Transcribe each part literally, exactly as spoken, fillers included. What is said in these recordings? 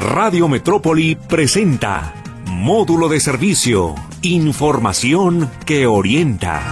Radio Metrópoli presenta Módulo de Servicio, información que orienta.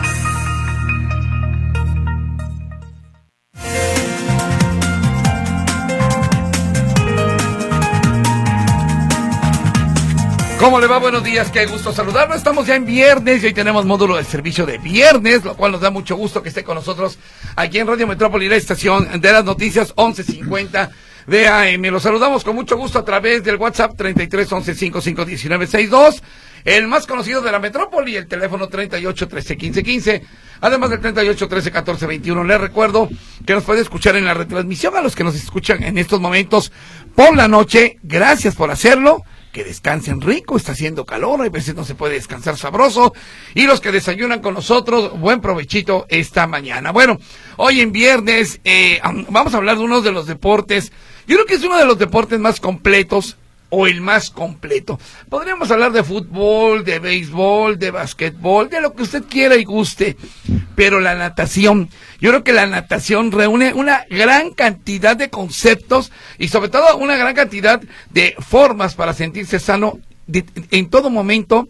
¿Cómo le va? Buenos días, qué gusto saludarlo. Estamos ya en viernes y hoy tenemos módulo de servicio de viernes, lo cual nos da mucho gusto que esté con nosotros aquí en Radio Metrópoli, la estación de las noticias once cincuenta de A M. Los saludamos con mucho gusto a través del WhatsApp treinta y tres once cincuenta y cinco diecinueve sesenta y dos, el más conocido de la Metrópoli, el teléfono treinta y ocho trece quince quince, además del treinta y ocho trece catorce veintiuno. Les recuerdo que nos puede escuchar en la retransmisión. A los que nos escuchan en estos momentos por la noche, gracias por hacerlo. Que descansen rico, está haciendo calor, a veces no se puede descansar sabroso. Y los que desayunan con nosotros, buen provechito esta mañana. Bueno, hoy en viernes eh, vamos a hablar de uno de los deportes. Yo creo que es uno de los deportes más completos, o el más completo. Podríamos hablar de fútbol, de béisbol, de basquetbol, de lo que usted quiera y guste. Pero la natación, yo creo que la natación reúne una gran cantidad de conceptos y sobre todo una gran cantidad de formas para sentirse sano de, en todo momento.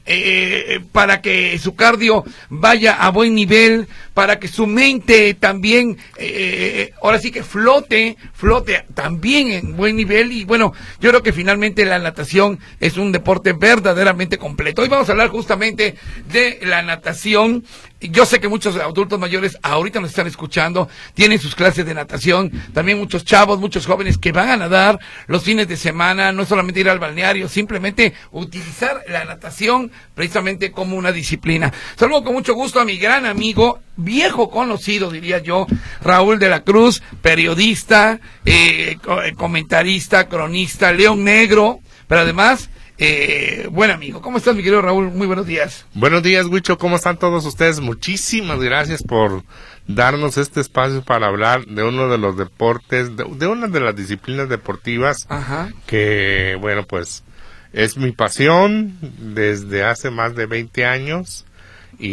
Eh, para que su cardio vaya a buen nivel, para que su mente también, eh, ahora sí que flote, flote también en buen nivel. Y bueno, yo creo que finalmente la natación es un deporte verdaderamente completo. Hoy vamos a hablar justamente de la natación. Yo sé que muchos adultos mayores ahorita nos están escuchando, tienen sus clases de natación, también muchos chavos, muchos jóvenes que van a nadar los fines de semana, no solamente ir al balneario, simplemente utilizar la natación precisamente como una disciplina. Saludo con mucho gusto a mi gran amigo, viejo conocido diría yo, Raúl de la Cruz, periodista, eh, comentarista, cronista, león negro, pero además... Eh, buen amigo. ¿Cómo estás, mi querido Raúl? Muy buenos días. Buenos días, Huicho. ¿Cómo están todos ustedes? Muchísimas gracias por darnos este espacio para hablar de uno de los deportes, de, de una de las disciplinas deportivas. Ajá. Que, bueno, pues es mi pasión desde hace más de veinte años y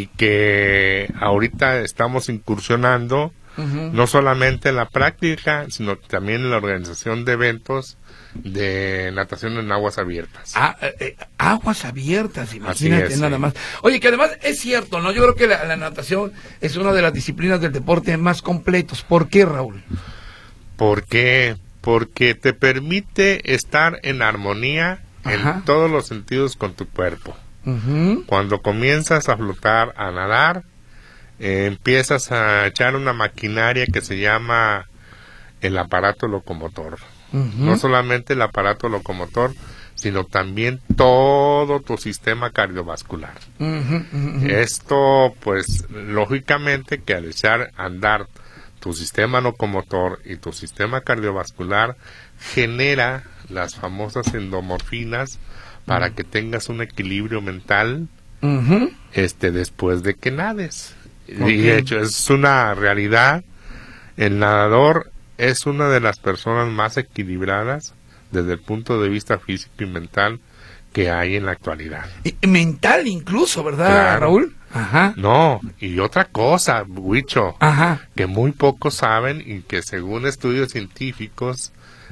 que ahorita estamos incursionando uh-huh. no solamente en la práctica, sino también en la organización de eventos de natación en aguas abiertas. Ah, eh, aguas abiertas, imagínate es, nada sí. más. Oye, que además es cierto, ¿no? Yo creo que la, la natación es una de las disciplinas del deporte más completos. ¿Por qué, Raúl? ¿Por qué? Porque te permite estar en armonía Ajá. en todos los sentidos con tu cuerpo. Uh-huh. Cuando comienzas a flotar, a nadar, eh, empiezas a echar una maquinaria que se llama el aparato locomotor. Uh-huh. No solamente el aparato locomotor, sino también todo tu sistema cardiovascular. Uh-huh, uh-huh. Esto, pues, lógicamente que al echar a andar tu sistema locomotor y tu sistema cardiovascular, genera las famosas endomorfinas para uh-huh. que tengas un equilibrio mental uh-huh. este después de que nades. Okay. Y de hecho, es una realidad. El nadador es una de las personas más equilibradas desde el punto de vista físico y mental que hay en la actualidad. Y mental incluso, ¿verdad, claro. Raúl? Ajá. No, y otra cosa, Huicho, Ajá. que muy pocos saben y que según estudios científicos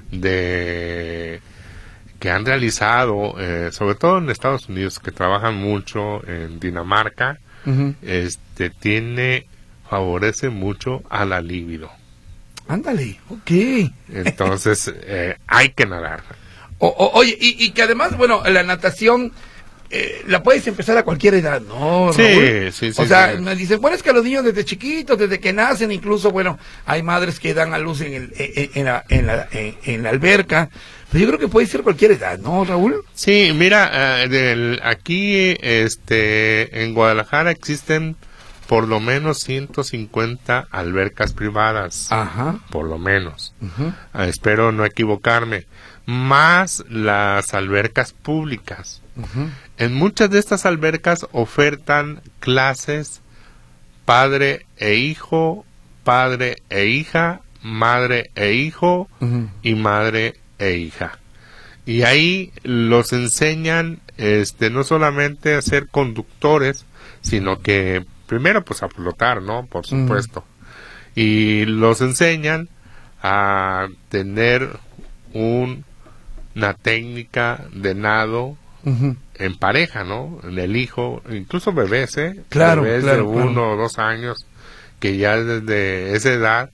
de que han realizado, eh, sobre todo en Estados Unidos, que trabajan mucho en Dinamarca, uh-huh. este tiene, favorece mucho a la libido. Ándale, ok. Entonces, eh, hay que nadar. O, o, oye, y, y que además, bueno, la natación eh, la puedes empezar a cualquier edad, ¿no, Raúl? Sí, sí, sí. O sea, sí. me dicen, bueno, es que los niños desde chiquitos, desde que nacen, incluso, bueno, hay madres que dan a luz en, el, en, en, la, en, la, en, en la alberca. Pero yo creo que puede ser cualquier edad, ¿no, Raúl? Sí, mira, uh, del, aquí este, en Guadalajara existen por lo menos ciento cincuenta albercas privadas. Ajá. Por lo menos. Uh-huh. Uh, espero no equivocarme. Más las albercas públicas. Uh-huh. En muchas de estas albercas ofertan clases padre e hijo, padre e hija, madre e hijo uh-huh. y madre e hija. Y ahí los enseñan este no solamente a ser conductores, sino que primero pues a flotar, ¿no? Por supuesto. Mm. Y los enseñan a tener un una técnica de nado Uh-huh. en pareja, ¿no? En el hijo, incluso bebés, ¿eh? Claro, bebés claro, de uno claro. o dos años, que ya desde esa edad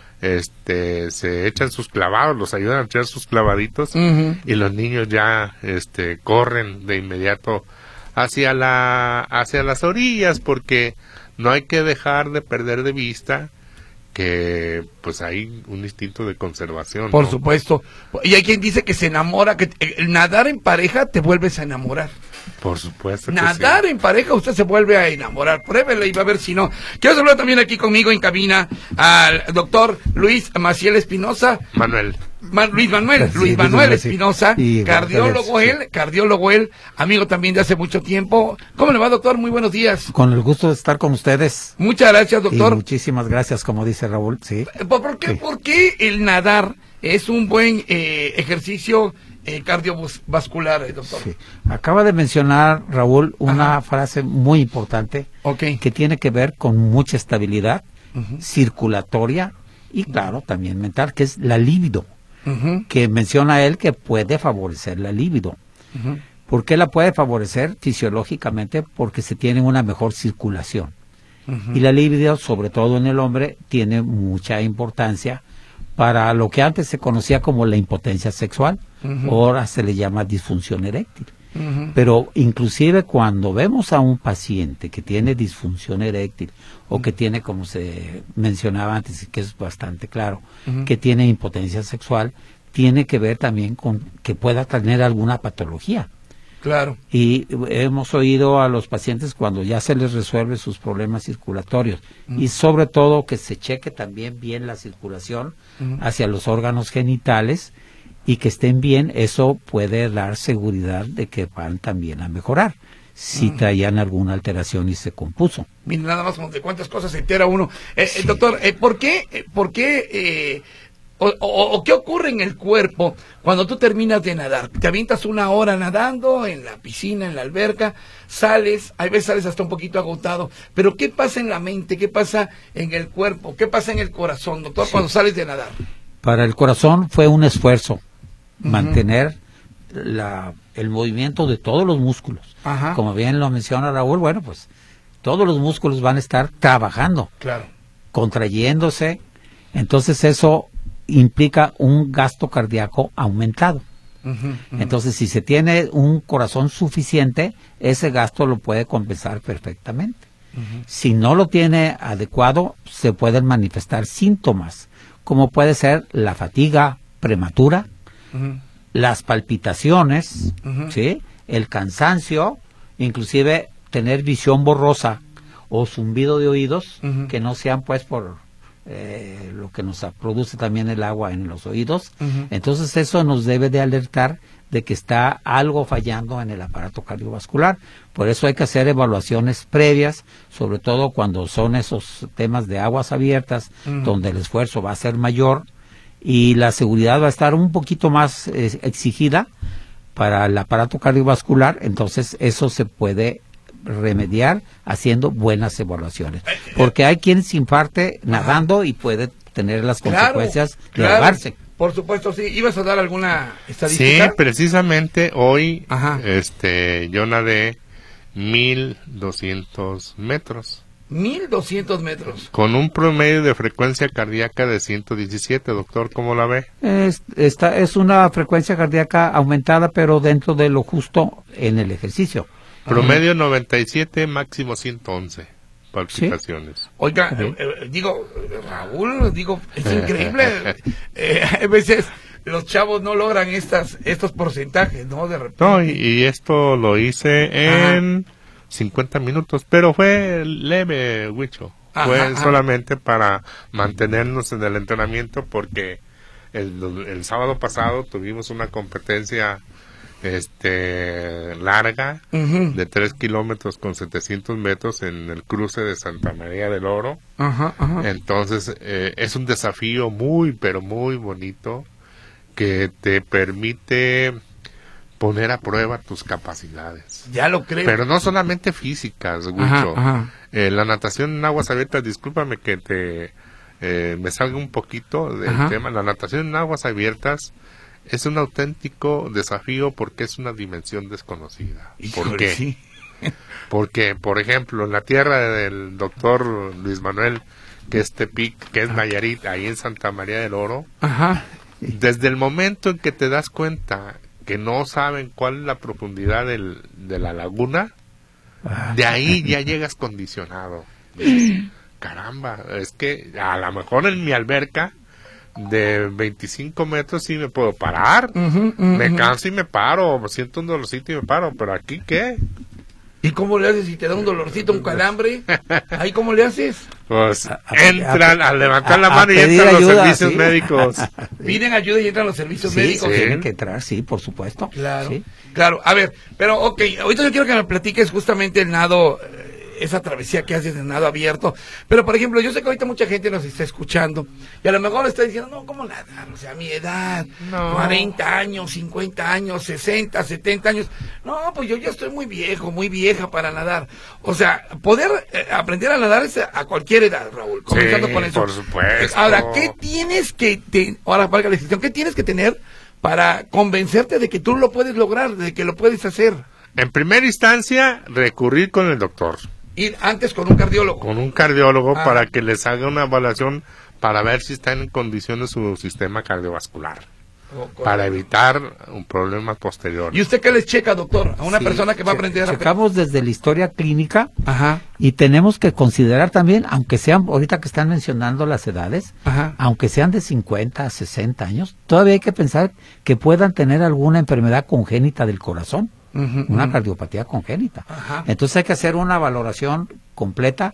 este se echan sus clavados, los ayudan a echar sus clavaditos, Uh-huh. y los niños ya este corren de inmediato hacia la hacia las orillas, porque no hay que dejar de perder de vista que pues hay un instinto de conservación. Por ¿no? supuesto. Y hay quien dice que se enamora, que el nadar en pareja te vuelves a enamorar. Por supuesto que Nadar sí. en pareja usted se vuelve a enamorar. Pruébelo y va a ver si no. Quiero saludar también aquí conmigo en cabina al doctor Luis Maciel Espinosa. Manuel. Ma- Luis Manuel, Sí, Luis Luis Manuel Manuel, sí. Espinosa, Y cardiólogo González, él, cardiólogo él, amigo también de hace mucho tiempo. ¿Cómo le va, doctor? Muy buenos días. Con el gusto de estar con ustedes. Muchas gracias, Y doctor. muchísimas gracias, como dice Raúl. Sí. ¿Por, por qué, Sí. por qué el nadar es un buen eh, ejercicio eh, cardiovascular, eh, doctor? Sí. Acaba de mencionar, Raúl, una Ajá. frase muy importante Ok. que tiene que ver con mucha estabilidad Ujú. circulatoria y, claro, también mental, que es la libido, Ujú, que menciona él que puede favorecer la libido. ujú. ¿Por qué la puede favorecer fisiológicamente? Porque se tiene una mejor circulación. Ujú. Y la libido, sobre todo en el hombre, tiene mucha importancia para lo que antes se conocía como la impotencia sexual, Ujú. ahora se le llama disfunción eréctil. Ujú. Pero inclusive cuando vemos a un paciente que tiene disfunción eréctil o que tiene, como se mencionaba antes, y que es bastante claro, Ujú. que tiene impotencia sexual, tiene que ver también con que pueda tener alguna patología. Claro. Y hemos oído a los pacientes cuando ya se les resuelve sus problemas circulatorios Mm. y sobre todo que se cheque también bien la circulación Mm. hacia los órganos genitales y que estén bien, eso puede dar seguridad de que van también a mejorar si Mm. traían alguna alteración y se compuso. Mira, nada más como de cuántas cosas se entera uno. Eh, eh, Sí. doctor, eh, ¿por qué, eh, por qué, eh, o, o- o qué ocurre en el cuerpo cuando tú terminas de nadar? Te avientas una hora nadando en la piscina, en la alberca, sales, a veces sales hasta un poquito agotado, pero ¿qué pasa en la mente? ¿Qué pasa en el cuerpo? ¿Qué pasa en el corazón, doctor, Sí. cuando sales de nadar? Para el corazón fue un esfuerzo Ujú. mantener la, el movimiento de todos los músculos. Ajá. Como bien lo menciona Raúl, bueno, pues todos los músculos van a estar trabajando, Claro. contrayéndose, entonces eso implica un gasto cardíaco aumentado. Ujú, ujú. Entonces, si se tiene un corazón suficiente, ese gasto lo puede compensar perfectamente. Ujú. Si no lo tiene adecuado, se pueden manifestar síntomas, como puede ser la fatiga prematura, Ujú. las palpitaciones, Ujú. ¿sí? El cansancio, inclusive tener visión borrosa o zumbido de oídos, Ujú. que no sean pues por eh, lo que nos produce también el agua en los oídos. Ujú. Entonces eso nos debe de alertar de que está algo fallando en el aparato cardiovascular. Por eso hay que hacer evaluaciones previas, sobre todo cuando son esos temas de aguas abiertas, Ujú. donde el esfuerzo va a ser mayor y la seguridad va a estar un poquito más eh, exigida para el aparato cardiovascular. Entonces eso se puede remediar haciendo buenas evaluaciones, porque hay quien se infarte nadando y puede tener las Claro, consecuencias de claro. ahogarse. Por supuesto, sí. ¿Ibas a dar alguna Sí, estadística? precisamente hoy Ajá. este yo nadé mil doscientos metros mil doscientos metros. con un promedio de frecuencia cardíaca de ciento diecisiete, doctor, ¿cómo la ve? Es, esta es una frecuencia cardíaca aumentada, pero dentro de lo justo en el ejercicio. Promedio noventa y siete, máximo ciento once palpitaciones. Oiga, Ok. eh, eh, digo, eh, Raúl, digo, es increíble. Eh, a veces los chavos no logran estas estos porcentajes, ¿no? De repente. No, y, y esto lo hice en cincuenta minutos, pero fue leve, Huicho. Ajá, Fue ajá. solamente para mantenernos en el entrenamiento, porque el, el sábado pasado tuvimos una competencia este larga Ujú. de tres kilómetros con setecientos metros en el cruce de Santa María del Oro. Ajá, ajá. Entonces eh, es un desafío muy pero muy bonito que te permite poner a prueba tus capacidades, Ya lo creo. pero no solamente físicas, Huicho. Ajá, ajá. Eh, la natación en aguas abiertas, discúlpame que te eh, me salga un poquito del Ajá. tema. La natación en aguas abiertas es un auténtico desafío porque es una dimensión desconocida. Híjole, ¿Por qué? sí. Porque, por ejemplo, en la tierra del doctor Luis Manuel, que es Tepic, que es Nayarit, ahí en Santa María del Oro, Ajá. desde el momento en que te das cuenta que no saben cuál es la profundidad del, de la laguna, de ahí ya llegas condicionado. Dices, caramba, es que a lo mejor en mi alberca de veinticinco metros sí me puedo parar, Uh-huh, uh-huh. me canso y me paro, me siento un dolorcito y me paro, pero aquí ¿qué? ¿Y cómo le haces si te da un dolorcito, un calambre? ¿Ahí cómo le haces? Pues A- a- entran a, a- levantar a- la a mano y pedir entran los ayuda, servicios sí. médicos. Piden ayuda y entran los servicios Sí, médicos. sí. tienen que entrar, sí, por supuesto. Claro, Sí. claro. A ver, pero ok, ahorita yo quiero que me platiques justamente el nado, eh, esa travesía que haces de nado abierto. Pero, por ejemplo, yo sé que ahorita mucha gente nos está escuchando y a lo mejor está diciendo, no, ¿cómo nadar? O sea, mi edad, No. cuarenta años, cincuenta años, sesenta, setenta años. No, pues yo ya estoy muy viejo, muy vieja para nadar. O sea, poder eh, aprender a nadar es a, a cualquier edad, Raúl. Comenzando Sí, con eso. por supuesto. Ahora, ¿qué tienes que, te, ahora valga la descripción, qué tienes que tener para convencerte de que tú lo puedes lograr, de que lo puedes hacer? En primera instancia, recurrir con el doctor, Ir antes con un cardiólogo. con un cardiólogo, Ah. para que les haga una evaluación para ver si está en condiciones su sistema cardiovascular, O con- para evitar un problema posterior. ¿Y usted qué les checa, doctor? A una Sí, persona que va a che- aprender a... Checamos desde la historia clínica Ajá, y tenemos que considerar también, aunque sean, ahorita que están mencionando las edades, ajá. aunque sean de cincuenta a sesenta años, todavía hay que pensar que puedan tener alguna enfermedad congénita del corazón, Ujú, una ujú. cardiopatía congénita. Ajá. Entonces hay que hacer una valoración completa,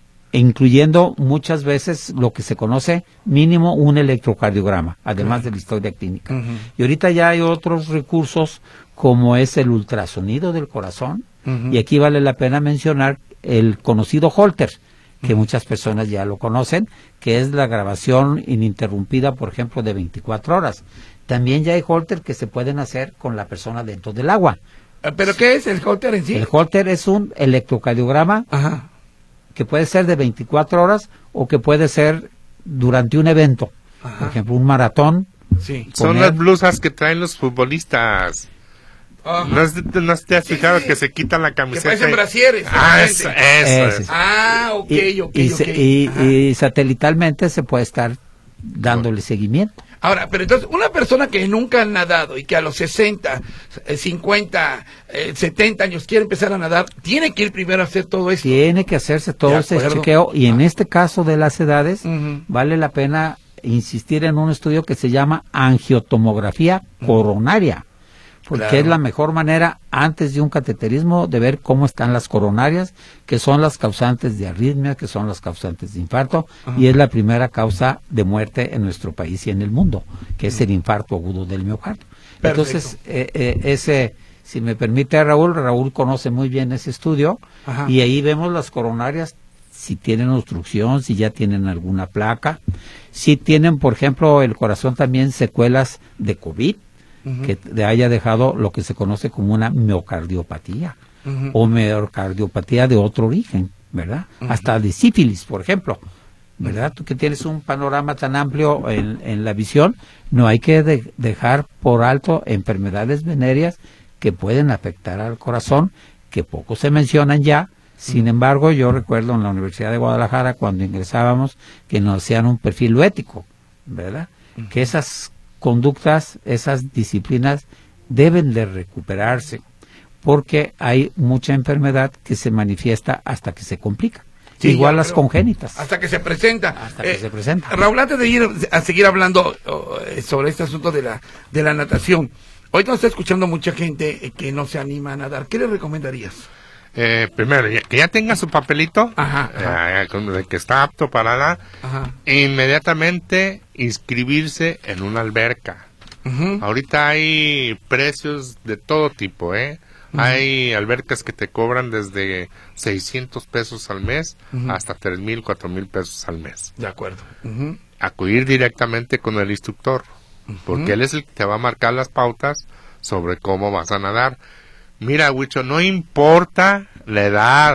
incluyendo muchas veces lo que se conoce mínimo un electrocardiograma, además de la historia clínica. Ujú. Y ahorita ya hay otros recursos como es el ultrasonido del corazón, Ujú. y aquí vale la pena mencionar el conocido Holter, que muchas personas ya lo conocen, que es la grabación ininterrumpida, por ejemplo, de veinticuatro horas. También ya hay Holter que se pueden hacer con la persona dentro del agua. Eh, ¿Pero qué es el Holter en sí? El Holter es un electrocardiograma Ajá. que puede ser de veinticuatro horas o que puede ser durante un evento. Ajá. Por ejemplo, un maratón. Sí. Son poner- las blusas que traen los futbolistas. Ajá. ¿No, has- no te has Sí, fijado sí. que se quitan la Que camiseta? parecen y- brasieres. Ah, exactamente. eso, eso Ese. es. Ah, ok, y, ok, y ok. se- y- Ajá. y satelitalmente se puede estar dándole seguimiento. Ahora, pero entonces, una persona que nunca ha nadado y que a los sesenta, eh, cincuenta, eh, setenta años quiere empezar a nadar, tiene que ir primero a hacer todo esto. Tiene que hacerse todo De ese acuerdo. chequeo y en Ah. este caso de las edades Ujú. vale la pena insistir en un estudio que se llama angiotomografía coronaria, porque Claro. es la mejor manera antes de un cateterismo de ver cómo están las coronarias, que son las causantes de arritmia, que son las causantes de infarto, y es la primera causa de muerte en nuestro país y en el mundo, que es el infarto agudo del miocardio. Perfecto. Entonces, eh, eh, ese, si me permite Raúl, Raúl conoce muy bien ese estudio, Ajá. y ahí vemos las coronarias, si tienen obstrucción, si ya tienen alguna placa, si tienen, por ejemplo, el corazón también secuelas de COVID, Ujú. que le haya dejado lo que se conoce como una miocardiopatía Ujú. o miocardiopatía de otro origen, ¿verdad? Hasta de sífilis, por ejemplo, ¿verdad? Tú que tienes un panorama tan amplio en, en la visión, no hay que de- dejar por alto enfermedades venéreas que pueden afectar al corazón, que poco se mencionan ya. Sin embargo, yo recuerdo en la Universidad de Guadalajara cuando ingresábamos que nos hacían un perfil ético, ¿verdad? Que esas conductas, esas disciplinas deben de recuperarse, porque hay mucha enfermedad que se manifiesta hasta que se complica. Sí, Igual ya las creo. congénitas. Hasta que se presenta. Hasta que se presenta. Raúl, antes de ir a seguir hablando oh, eh, sobre este asunto de la, de la natación, hoy nos está escuchando mucha gente eh, que no se anima a nadar. ¿Qué le recomendarías? Eh, primero, ya- que ya tenga su papelito, Ajá, ajá. eh, con- de que está apto para nada, Ajá. inmediatamente inscribirse en una alberca. Ujú. Ahorita hay precios de todo tipo, ¿eh? Hay albercas que te cobran desde seiscientos pesos al mes Ujú. hasta tres mil, cuatro mil pesos al mes. De acuerdo. Ujú. Acudir directamente con el instructor, porque él es el que te va a marcar las pautas sobre cómo vas a nadar. Mira, Huicho, no importa la edad,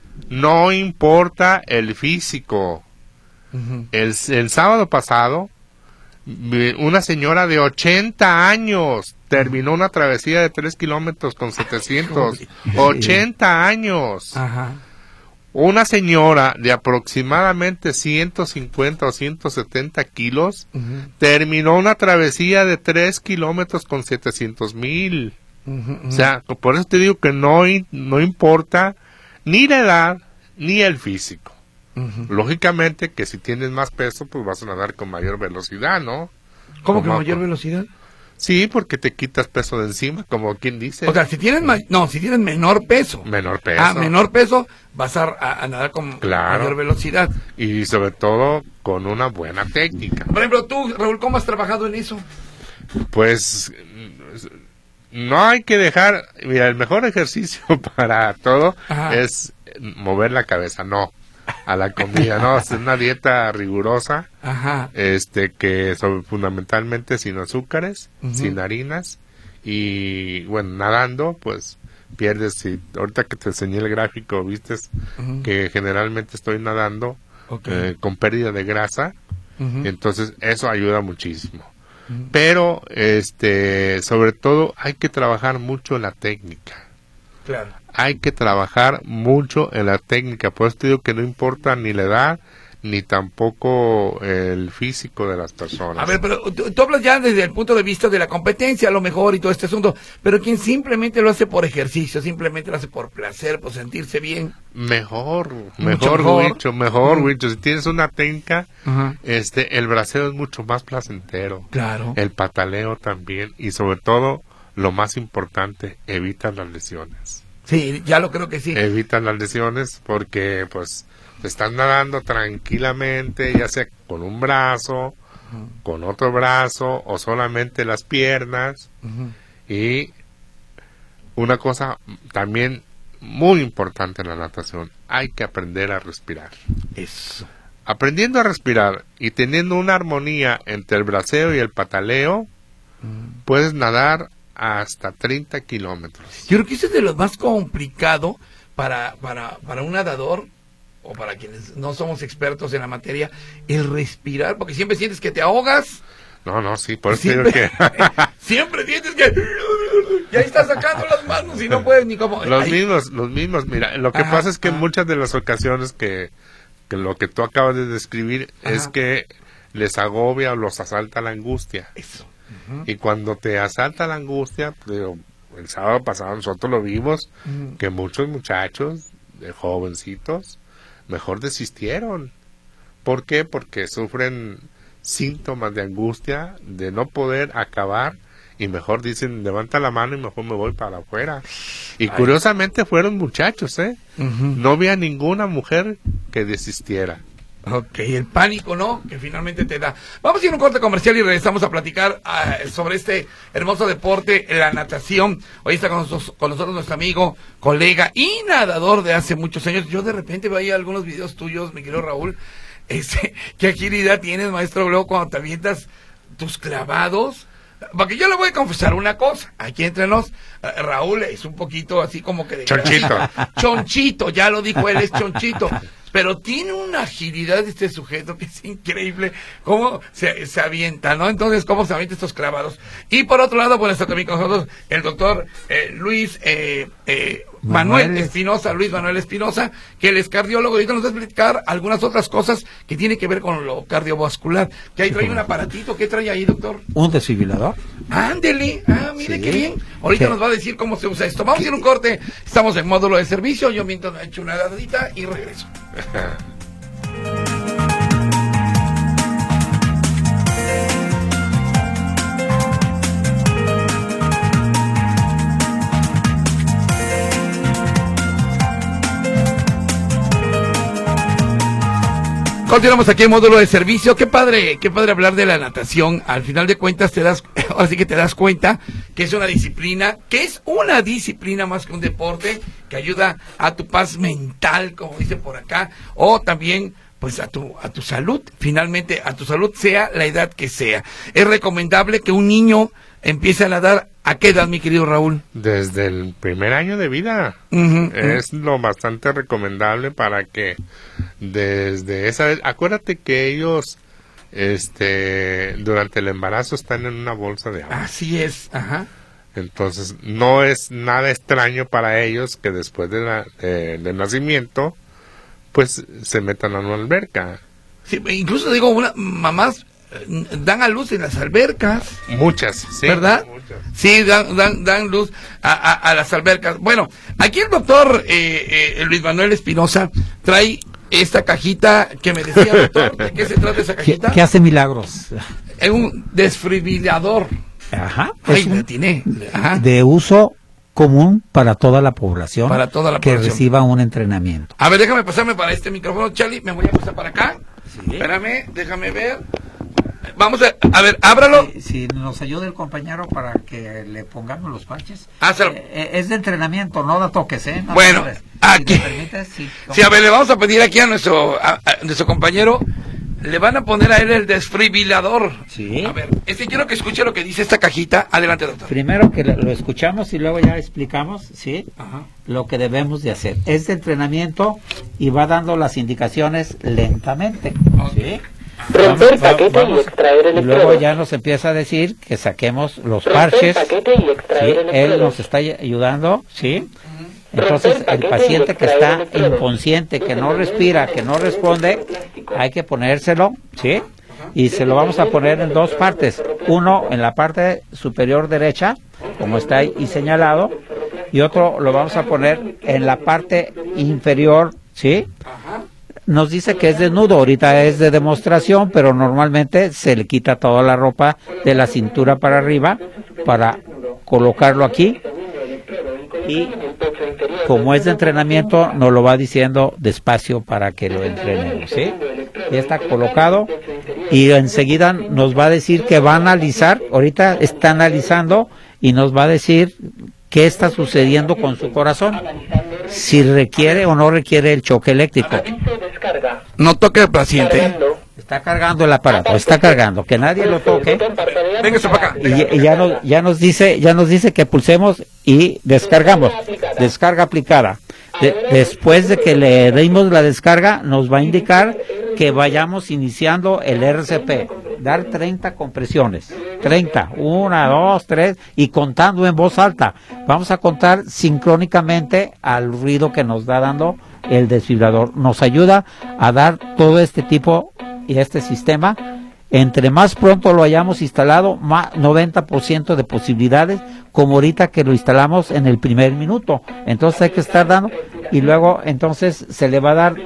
no importa el físico. Ujú. El, el sábado pasado Una señora de ochenta años terminó una travesía de tres kilómetros con setecientos. ochenta años. Ajá. Una señora de aproximadamente ciento cincuenta o ciento setenta kilos uh-huh. terminó una travesía de tres kilómetros con setecientos mil. Uh-huh, uh-huh. O sea, por eso te digo que no, no importa ni la edad ni el físico. Uh-huh. Lógicamente que si tienes más peso, pues vas a nadar con mayor velocidad, ¿no? ¿Cómo como que mayor velocidad? Sí, porque te quitas peso de encima, como quien dice. O sea, si tienes ma- no, si tienes menor peso. Menor peso. Ah, menor peso, vas a, a, a nadar con claro. mayor velocidad. Y sobre todo con una buena técnica. Por ejemplo, tú, Raúl, ¿cómo has trabajado en eso? Pues no hay que dejar, mira, el mejor ejercicio para todo Ajá. es mover la cabeza, no. A la comida, no, es una dieta rigurosa, Ajá. este que sobre, fundamentalmente sin azúcares, uh-huh. sin harinas y bueno, nadando, pues pierdes, si ahorita que te enseñé el gráfico, vistes uh-huh. que generalmente estoy nadando okay. eh, con pérdida de grasa, uh-huh. entonces eso ayuda muchísimo. Uh-huh. Pero este, sobre todo hay que trabajar mucho en la técnica. Claro. Hay que trabajar mucho en la técnica, por eso te digo que no importa ni la edad, ni tampoco el físico de las personas. A ver, pero tú, tú hablas ya desde el punto de vista de la competencia, a lo mejor, y todo este asunto, pero quien simplemente lo hace por ejercicio, simplemente lo hace por placer, por sentirse bien. Mejor, mejor, mejor, Huicho, mejor, uh-huh. Huicho. Si tienes una técnica, uh-huh. este, el braceo es mucho más placentero. Claro. El pataleo también, y sobre todo, lo más importante, evitas las lesiones. Sí, ya lo creo que sí. Evitan las lesiones porque, pues, te estás nadando tranquilamente, ya sea con un brazo, uh-huh. con otro brazo o solamente las piernas. Uh-huh. Y una cosa también muy importante en la natación, hay que aprender a respirar. Eso. Aprendiendo a respirar y teniendo una armonía entre el braceo y el pataleo, uh-huh. puedes nadar hasta treinta kilómetros. Yo creo que eso es de lo más complicado para, para, para un nadador o para quienes no somos expertos en la materia, el respirar, porque siempre sientes que te ahogas. No, no, sí, por eso siempre, digo que... siempre sientes que... Y ahí estás sacando las manos y no puedes ni como... Los Ay. mismos, los mismos, mira, lo que ajá, pasa es que en muchas de las ocasiones que, que lo que tú acabas de describir ajá. es que les agobia o los asalta la angustia. Eso. Uh-huh. Y cuando te asalta la angustia, digo, el sábado pasado nosotros lo vimos, uh-huh. que muchos muchachos, de jovencitos, mejor desistieron. ¿Por qué? Porque sufren síntomas de angustia, de no poder acabar, y mejor dicen, levanta la mano y mejor me voy para afuera. Y Ay. curiosamente fueron muchachos, ¿eh? Uh-huh. No había ninguna mujer que desistiera. Ok, el pánico, ¿no? Que finalmente te da. Vamos a ir a un corte comercial y regresamos a platicar uh, sobre este hermoso deporte, la natación. Hoy está con nosotros, con nosotros nuestro amigo, colega y nadador de hace muchos años. Yo de repente veía algunos videos tuyos, mi querido Raúl. Este, ¿qué agilidad tienes, maestro, luego cuando te avientas tus clavados? Porque yo le voy a confesar una cosa, aquí entre nos, uh, Raúl es un poquito así como que de chonchito. Chonchito, ya lo dijo él, es chonchito. Pero tiene una agilidad este sujeto que es increíble, cómo se, se avienta, ¿no? Entonces, cómo se avienta estos clavados. Y por otro lado, bueno, está también con nosotros el doctor eh, Luis eh, eh, Manuel Espinosa, Luis Manuel Espinosa, que él es cardiólogo, y ahorita nos va a explicar algunas otras cosas que tienen que ver con lo cardiovascular. Que ahí trae un aparatito, ¿qué trae ahí, doctor? Un desfibrilador. Ándele, ah, mire sí. qué bien. Ahorita sí. nos va a decir cómo se usa esto. Vamos a ir a un corte, estamos en módulo de servicio, yo mientras me he hecho una dadita y regreso. Continuamos aquí en módulo de servicio. Qué padre, qué padre hablar de la natación. Al final de cuentas te das, ahora sí que te das cuenta que es una disciplina, que es una disciplina más que un deporte, que ayuda a tu paz mental, como dice por acá, o también pues a tu a tu salud, finalmente a tu salud, sea la edad que sea. Es recomendable que un niño empiece a nadar. ¿A qué edad, mi querido Raúl? Desde el primer año de vida. Uh-huh, es uh-huh. lo bastante recomendable para que desde esa vez, acuérdate que ellos este, durante el embarazo están en una bolsa de agua. Así es, ajá. Entonces, no es nada extraño para ellos que después de la, eh, del nacimiento, pues se metan a una alberca. Sí, incluso digo, una, mamás eh, dan a luz en las albercas. Muchas, sí. ¿Verdad? Muchas. Sí, dan, dan, dan luz a, a, a las albercas. Bueno, aquí el doctor eh, eh, Luis Manuel Espinosa trae esta cajita que me decía, doctor, ¿de qué se trata esa cajita? ¿Qué, qué hace milagros? Es un desfibrilador. Ajá. Ay, Es le un- atiné. Ajá. de uso común para toda la población, Para toda la que población. reciba un entrenamiento. A ver, déjame pasarme para este micrófono, Charlie. Me voy a pasar para acá. Espérame, déjame ver. Vamos a, a ver, ábralo. Si, si nos ayuda el compañero para que le pongamos los parches. Ah, se lo- Eh, es de entrenamiento, no da toques, ¿eh? No Bueno, toques. aquí. Si me permites, sí, Sí, a ver, le vamos a pedir aquí a nuestro, a, a nuestro compañero. Le van a poner a él el desfibrilador. Sí. A ver, este quiero que escuche lo que dice esta cajita. Adelante, doctor. Primero que lo lo escuchamos y luego ya explicamos, ¿sí? Ajá. Lo que debemos de hacer. Es de entrenamiento y va dando las indicaciones lentamente, ¿sí? Romper Vamos- va- paquete y vamos- extraer y luego electrodos. ya nos empieza a decir que saquemos los Romper parches, paquete y ¿sí? extraer Él electrodos. nos está ay- ayudando, ¿sí? Entonces, Romper el paquete paciente y que extraer está electrodos. inconsciente, que no respira, que no responde, hay que ponérselo, ¿sí? Y se lo vamos a poner en dos partes. Uno en la parte superior derecha, como está ahí señalado, y otro lo vamos a poner en la parte inferior, ¿sí? Nos dice que es desnudo, ahorita es de demostración, pero normalmente se le quita toda la ropa de la cintura para arriba para colocarlo aquí. Y como es de entrenamiento, nos lo va diciendo despacio para que lo entrenemos, ¿sí? Ya está colocado y enseguida nos va a decir que va a analizar, ahorita está analizando y nos va a decir qué está sucediendo con su corazón, si requiere o no requiere el choque eléctrico. No toque al paciente. Está cargando el aparato, está cargando, que nadie lo toque. Véngase para acá. Y, y ya nos ya nos dice ya nos dice que pulsemos y descargamos, descarga aplicada. De- después de que le dimos la descarga, nos va a indicar que vayamos iniciando el R C P, dar treinta compresiones, treinta, una, dos, tres, y contando en voz alta. Vamos a contar sincrónicamente al ruido que nos da dando el desfibrilador. Nos ayuda a dar todo este tipo y este sistema. Entre más pronto lo hayamos instalado, más noventa por ciento de posibilidades, como ahorita que lo instalamos en el primer minuto. Entonces hay que estar dando, y luego entonces se le va a dar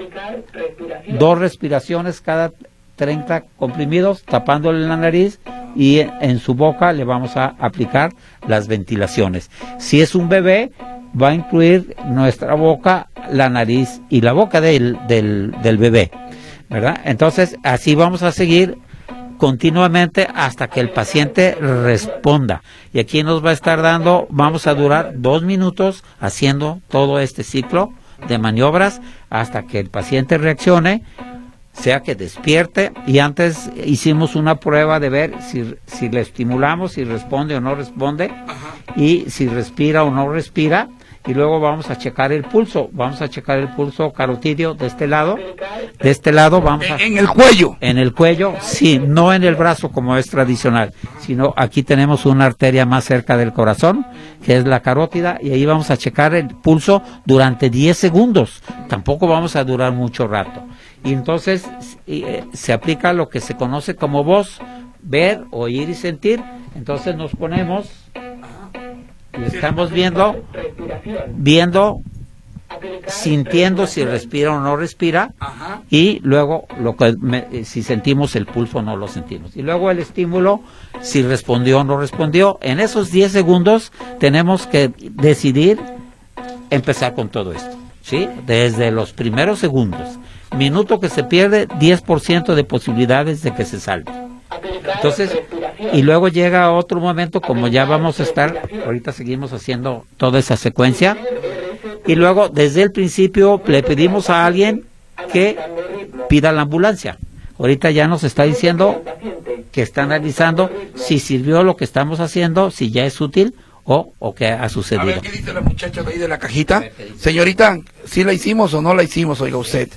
dos respiraciones cada treinta comprimidos, tapándole la nariz, y en, en su boca le vamos a aplicar las ventilaciones. Si es un bebé, va a incluir nuestra boca, la nariz y la boca del, del, del bebé, ¿verdad? Entonces así vamos a seguir continuamente hasta que el paciente responda. Y aquí nos va a estar dando, vamos a durar dos minutos haciendo todo este ciclo de maniobras hasta que el paciente reaccione, sea que despierte. Y antes hicimos una prueba de ver si, si le estimulamos, si responde o no responde, y si respira o no respira. Y luego vamos a checar el pulso, vamos a checar el pulso carotídeo de este lado, de este lado vamos a... En, en el cuello. En el cuello, sí, no en el brazo como es tradicional, sino aquí tenemos una arteria más cerca del corazón, que es la carótida, y ahí vamos a checar el pulso durante diez segundos, tampoco vamos a durar mucho rato. Y entonces y, eh, se aplica lo que se conoce como voz, ver, oír y sentir. Entonces nos ponemos... Y estamos viendo, viendo, sintiendo si respira o no respira, Ajá. y luego lo que me- si sentimos el pulso o no lo sentimos. Y luego el estímulo, si respondió o no respondió. En esos diez segundos tenemos que decidir empezar con todo esto, ¿sí? Desde los primeros segundos. Minuto que se pierde, diez por ciento de posibilidades de que se salve. Entonces, y luego llega otro momento, como ya vamos a estar, ahorita seguimos haciendo toda esa secuencia, y luego desde el principio le pedimos a alguien que pida la ambulancia. Ahorita ya nos está diciendo que está analizando si sirvió lo que estamos haciendo, si ya es útil o, o qué ha A sucedido. ver, ¿qué dice la muchacha de ahí de la cajita? Señorita, ¿sí la hicimos o no la hicimos, oiga usted?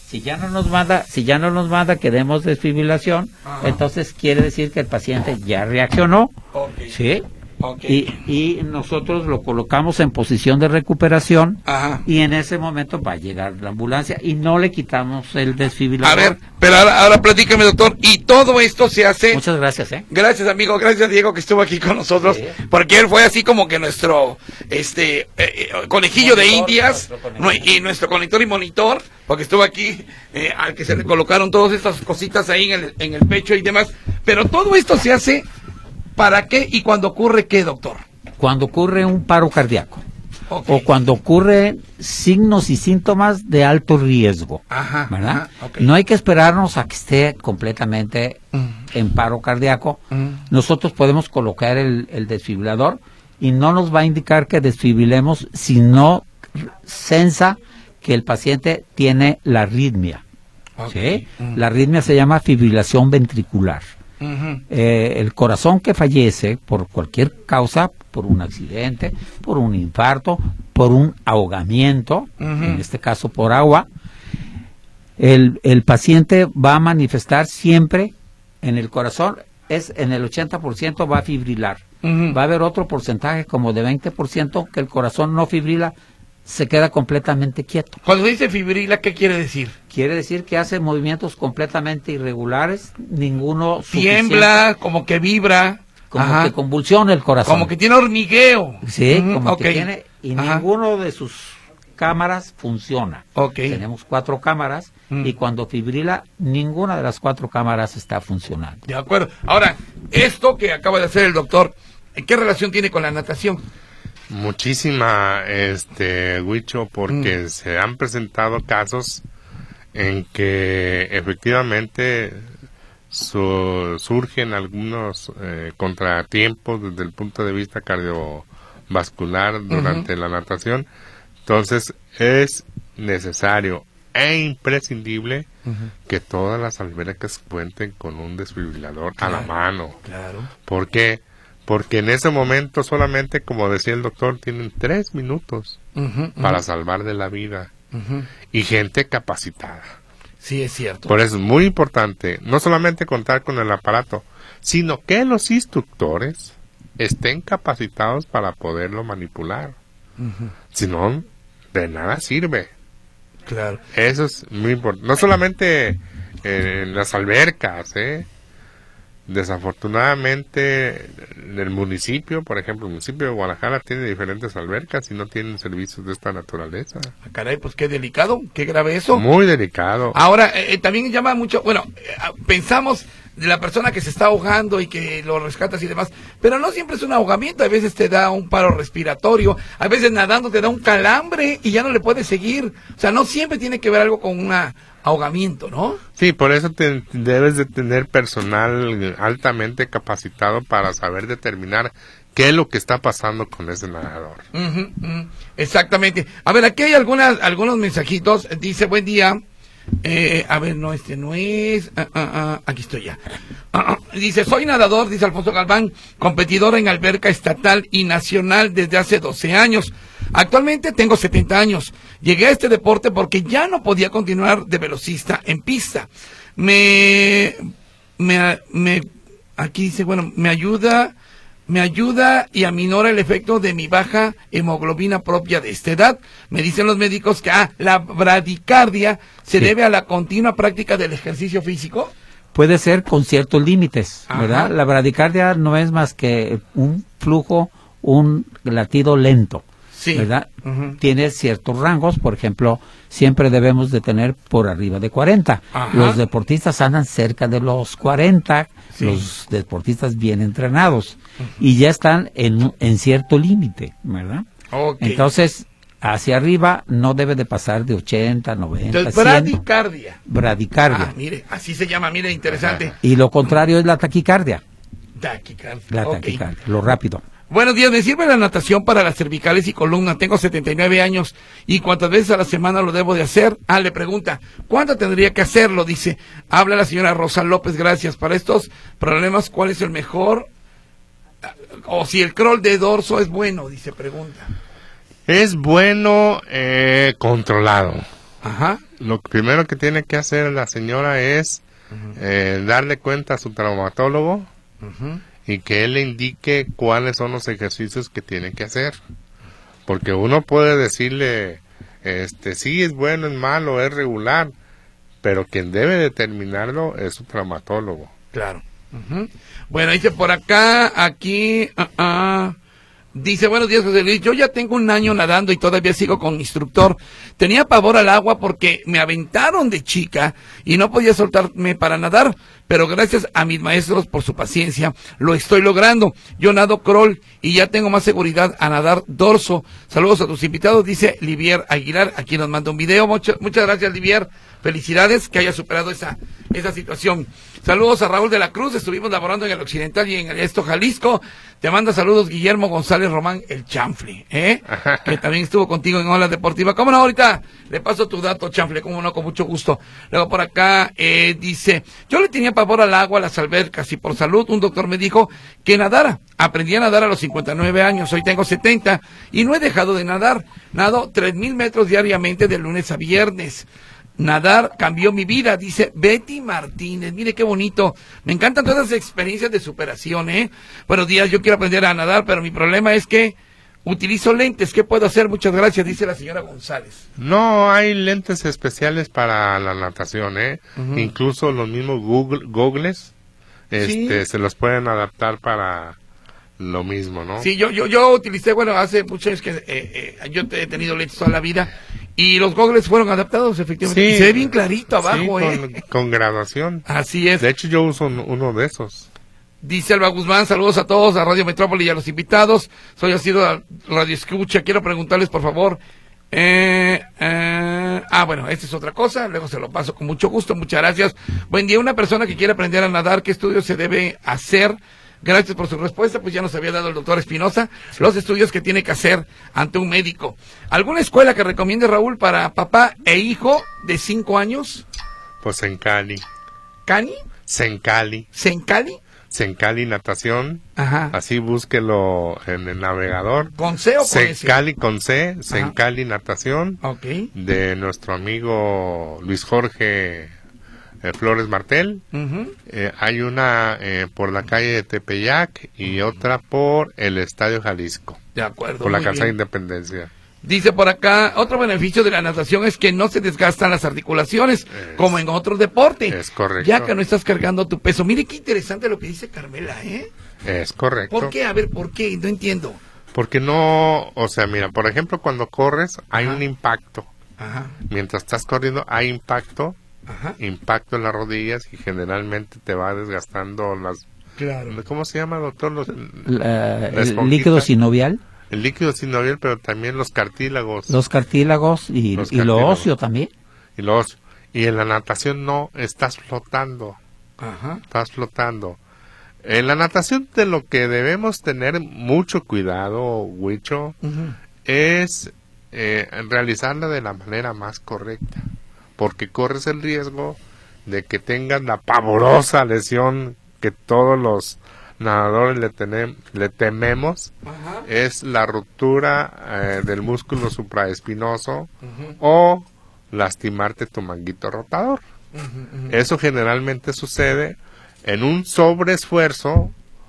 Si ya no nos manda, si ya no nos manda que demos desfibrilación, ajá, entonces quiere decir que el paciente ya reaccionó, okay, ¿sí? Okay. Y, y nosotros lo colocamos en posición de recuperación, ajá, y en ese momento va a llegar la ambulancia y no le quitamos el desfibrilador. A ver, pero ahora, ahora platícame, doctor, y todo esto se hace... Muchas gracias, ¿eh? Gracias, amigo, gracias, Diego, que estuvo aquí con nosotros, sí, porque él fue así como que nuestro este eh, eh, conejillo monitor de indias, no, y nuestro conector y monitor, porque estuvo aquí, eh, al que se le colocaron todas estas cositas ahí en el, en el pecho y demás, pero todo esto se hace... ¿Para qué y cuando ocurre qué, doctor? Cuando ocurre un paro cardíaco, okay, o cuando ocurren signos y síntomas de alto riesgo, ajá, ¿verdad? Ajá, okay. No hay que esperarnos a que esté completamente mm. en paro cardíaco. Mm. Nosotros podemos colocar el, el desfibrilador y no nos va a indicar que desfibrilemos si no sensa que el paciente tiene la arritmia. Okay. ¿Sí? Mm. La arritmia se llama fibrilación ventricular. Uh-huh. Eh, el corazón que fallece por cualquier causa, por un accidente, por un infarto, por un ahogamiento, uh-huh, en este caso por agua, el, el paciente va a manifestar siempre en el corazón, es en el ochenta por ciento va a fibrilar. Uh-huh. Va a haber otro porcentaje como de veinte por ciento que el corazón no fibrila, se queda completamente quieto. Cuando dice fibrila, ¿qué quiere decir? Quiere decir que hace movimientos completamente irregulares, ninguno tiembla, como que vibra, como ajá, que convulsiona el corazón, como que tiene hormigueo, sí, uh-huh, como okay, que tiene, y ajá, ninguno de sus cámaras funciona. Okay. Tenemos cuatro cámaras uh-huh, y cuando fibrila, ninguna de las cuatro cámaras está funcionando. De acuerdo. Ahora, esto que acaba de hacer el doctor, ¿qué relación tiene con la natación? Muchísima, este, Huicho, porque mm. se han presentado casos en que efectivamente su, surgen algunos eh, contratiempos desde el punto de vista cardiovascular durante uh-huh, la natación. Entonces es necesario e imprescindible uh-huh, que todas las albercas cuenten con un desfibrilador claro, a la mano. Claro. ¿Por qué? Porque en ese momento solamente, como decía el doctor, tienen tres minutos uh-huh, para uh-huh, salvar de la vida. Uh-huh. Y gente capacitada. Sí, es cierto. Por eso es muy importante no solamente contar con el aparato, sino que los instructores estén capacitados para poderlo manipular. Uh-huh. Si no, de nada sirve. Claro. Eso es muy importante. No solamente en las albercas, ¿eh? Desafortunadamente en el municipio, por ejemplo, el municipio de Guadalajara tiene diferentes albercas y no tienen servicios de esta naturaleza. Ah, caray, pues qué delicado, qué grave eso. Muy delicado. Ahora, eh, también llama mucho, bueno, eh, pensamos de la persona que se está ahogando y que lo rescatas y demás, pero no siempre es un ahogamiento, a veces te da un paro respiratorio, a veces nadando te da un calambre y ya no le puedes seguir, o sea, no siempre tiene que ver algo con una ahogamiento, ¿no? Sí, por eso te, debes de tener personal altamente capacitado para saber determinar qué es lo que está pasando con ese nadador. Uh-huh, uh-huh. Exactamente. A ver, aquí hay algunas algunos mensajitos. Dice, buen día. Eh, a ver, no, este no es. Uh, uh, uh, aquí estoy ya. Uh, uh. Dice, soy nadador, dice Alfonso Galván, competidor en alberca estatal y nacional desde hace doce años. Actualmente tengo setenta años. Llegué a este deporte porque ya no podía continuar de velocista en pista. Me, me, me, aquí dice, bueno, me ayuda, me ayuda y aminora el efecto de mi baja hemoglobina propia de esta edad. Me dicen los médicos que, ah, la bradicardia se sí. debe a la continua práctica del ejercicio físico. Puede ser con ciertos límites, ¿verdad? Ajá. La bradicardia no es más que un flujo, un latido lento. Sí. ¿Verdad? Uh-huh. Tiene ciertos rangos, por ejemplo, siempre debemos de tener por arriba de cuarenta. Ajá. Los deportistas andan cerca de los cuarenta, sí. Los deportistas bien entrenados, uh-huh. y ya están en, en cierto límite, ¿verdad? Okay. Entonces, hacia arriba no debe de pasar de ochenta, noventa, Entonces, bradicardia. cien. Bradicardia. Ah, mire, así se llama, mire, interesante. Y lo contrario es la taquicardia. Taquicardia. La okay. taquicardia, lo rápido. Buenos días, me sirve la natación para las cervicales y columna. Tengo setenta y nueve años y cuántas veces a la semana lo debo de hacer. Ah, le pregunta, ¿cuánto tendría que hacerlo? Dice, habla la señora Rosa López, gracias. Para estos problemas, ¿cuál es el mejor? O si el crawl de dorso es bueno, dice, pregunta. Es bueno eh, controlado. Ajá. Lo primero que tiene que hacer la señora es uh-huh. eh, darle cuenta a su traumatólogo uh-huh. y que él le indique cuáles son los ejercicios que tiene que hacer. Porque uno puede decirle, este, sí, es bueno, es malo, es regular, pero quien debe determinarlo es su traumatólogo. Claro. Uh-huh. Bueno, dice por acá, aquí, uh, uh, dice, buenos días, José Luis, yo ya tengo un año nadando y todavía sigo con instructor. Tenía pavor al agua porque me aventaron de chica y no podía soltarme para nadar, pero gracias a mis maestros por su paciencia, lo estoy logrando. Yo nado crawl y ya tengo más seguridad a nadar dorso. Saludos a tus invitados, dice Livier Aguilar, aquí nos manda un video. Muchas, muchas gracias, Livier. Felicidades que haya superado esa, esa situación. Saludos a Raúl de la Cruz, estuvimos laborando en el Occidental y en el Esto Jalisco. Te manda saludos Guillermo González Román, el Chanfle, ¿eh? que también estuvo contigo en Ola Deportiva. ¿Cómo no? Ahorita le paso tu dato, Chanfle, cómo no, con mucho gusto. Luego por acá eh, dice, yo le tenía pavor al agua, a las albercas, y por salud un doctor me dijo que nadara. Aprendí a nadar a los cincuenta y nueve años, hoy tengo setenta y no he dejado de nadar. Nado tres mil metros diariamente de lunes a viernes. Nadar cambió mi vida, dice Betty Martínez. Mire qué bonito. Me encantan todas las experiencias de superación, ¿eh? Buenos días, yo quiero aprender a nadar, pero mi problema es que utilizo lentes. ¿Qué puedo hacer? Muchas gracias, dice la señora González. No, hay lentes especiales para la natación, ¿eh? Uh-huh. Incluso los mismos Google, googles, este, ¿sí? se los pueden adaptar para lo mismo, ¿no? Sí, yo yo yo utilicé, bueno, hace muchos años que eh, eh, yo he tenido lentes toda la vida. Y los gogles fueron adaptados, efectivamente. Sí, y se ve bien clarito abajo, sí, con, ¿eh? Con graduación. Así es. De hecho, yo uso un, uno de esos. Dice Alba Guzmán, saludos a todos, a Radio Metrópoli y a los invitados. Soy asiduo Radio Escucha. Quiero preguntarles, por favor. Eh, eh, ah, bueno, esta es otra cosa. Luego se lo paso con mucho gusto. Muchas gracias. Buen día. Una persona que quiere aprender a nadar, ¿qué estudios se debe hacer? Gracias por su respuesta, pues ya nos había dado el doctor Espinosa sí. los estudios que tiene que hacer ante un médico. ¿Alguna escuela que recomiende, Raúl, para papá e hijo de cinco años? Pues Sencali. ¿Cani? Sencali. ¿Sencali? Sencali Natación. Ajá. Así búsquelo en el navegador. ¿Con C o con S? Sencali con C, Sencali Natación. Ok. De nuestro amigo Luis Jorge Eh, Flores Martel. Uh-huh. eh, hay una eh, por la calle de Tepeyac y uh-huh. otra por el Estadio Jalisco. De acuerdo. Por la Casa bien. de Independencia. Dice por acá, otro beneficio de la natación es que no se desgastan las articulaciones, es, como en otros deportes. Es correcto. Ya que no estás cargando tu peso. Mire qué interesante lo que dice Carmela, ¿eh? Es correcto. ¿Por qué? A ver, ¿por qué? No entiendo. Porque no, o sea, mira, por ejemplo, cuando corres hay Ajá. un impacto. Ajá. Mientras estás corriendo hay impacto. Ajá. Impacto en las rodillas y generalmente te va desgastando las... Claro. ¿Cómo se llama, doctor? Los, la, la el líquido sinovial. El líquido sinovial, pero también los cartílagos. Los cartílagos y, los y cartílagos. Lo óseo también. Y lo óseo. Y en la natación no, estás flotando. Ajá. Estás flotando. En la natación de lo que debemos tener mucho cuidado, Huicho, uh-huh. es eh, realizarla de la manera más correcta. Porque corres el riesgo de que tengas la pavorosa lesión que todos los nadadores le, tenem, le tememos. Ajá. Es la ruptura eh, del músculo supraespinoso uh-huh. o lastimarte tu manguito rotador. Uh-huh, uh-huh. Eso generalmente sucede en un sobreesfuerzo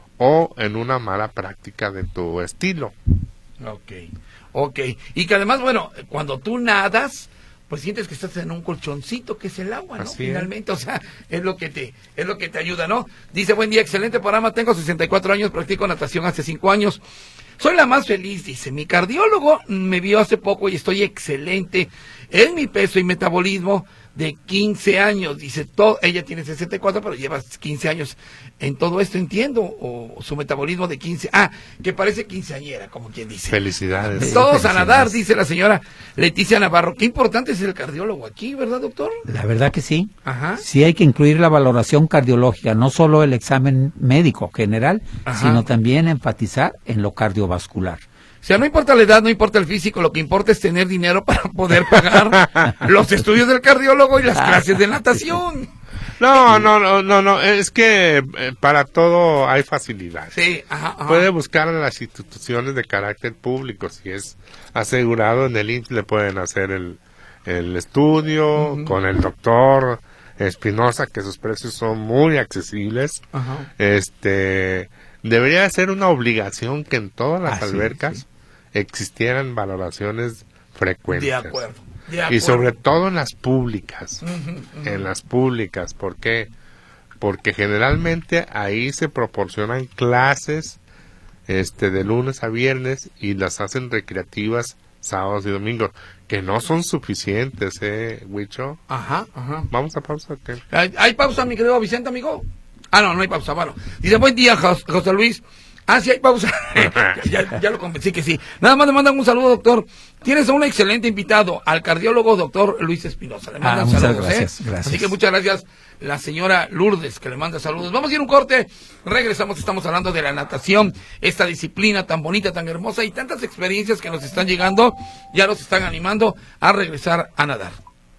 o en una mala práctica de tu estilo. Ok, ok. Y que además, bueno, cuando tú nadas, pues sientes que estás en un colchoncito que es el agua, ¿no? Así Finalmente, es. o sea, es lo que te es lo que te ayuda, ¿no? Dice, buen día, excelente programa, tengo sesenta y cuatro años, practico natación hace cinco años. Soy la más feliz, dice, mi cardiólogo me vio hace poco y estoy excelente en mi peso y metabolismo de quince años, dice, todo, ella tiene sesenta y cuatro, pero lleva quince años en todo esto, entiendo, o su metabolismo de quince, ah, que parece quinceañera, como quien dice. Felicidades. Todos a nadar, dice la señora Leticia Navarro. Qué importante es el cardiólogo aquí, ¿verdad, doctor? La verdad que sí. Ajá. Sí hay que incluir la valoración cardiológica, no solo el examen médico general, Ajá. sino también enfatizar en lo cardiovascular. O sea, no importa la edad, no importa el físico, lo que importa es tener dinero para poder pagar los estudios del cardiólogo y las clases de natación. No, no, no, no, no, es que eh, para todo hay facilidad. Sí, ajá, ajá. Puede buscar en las instituciones de carácter público, si es asegurado en el I M S S le pueden hacer el, el estudio, uh-huh. con el doctor Espinosa, que sus precios son muy accesibles. Uh-huh. Este, debería ser una obligación que en todas las ah, albercas sí, sí. existieran valoraciones frecuentes. De acuerdo, de acuerdo. Y sobre todo en las públicas, uh-huh, uh-huh. en las públicas, ¿por qué? Porque generalmente ahí se proporcionan clases este de lunes a viernes y las hacen recreativas sábados y domingos, que no son suficientes, ¿eh, Huicho? Ajá, ajá. Vamos a pausa, ¿qué? ¿Hay, ¿Hay pausa, mi querido Vicente, amigo? Ah, no, no hay pausa, bueno. Dice, buen día, Jos- José Luis. Ah, sí hay pausa. ya, ya lo convencí que sí. Nada más le mandan un saludo, doctor. Tienes a un excelente invitado, al cardiólogo doctor Luis Espinosa. Le mandan ah, saludos, gracias, ¿eh? gracias. Así que muchas gracias, la señora Lourdes, que le manda saludos. Vamos a ir a un corte. Regresamos, estamos hablando de la natación, esta disciplina tan bonita, tan hermosa y tantas experiencias que nos están llegando, ya nos están animando a regresar a nadar.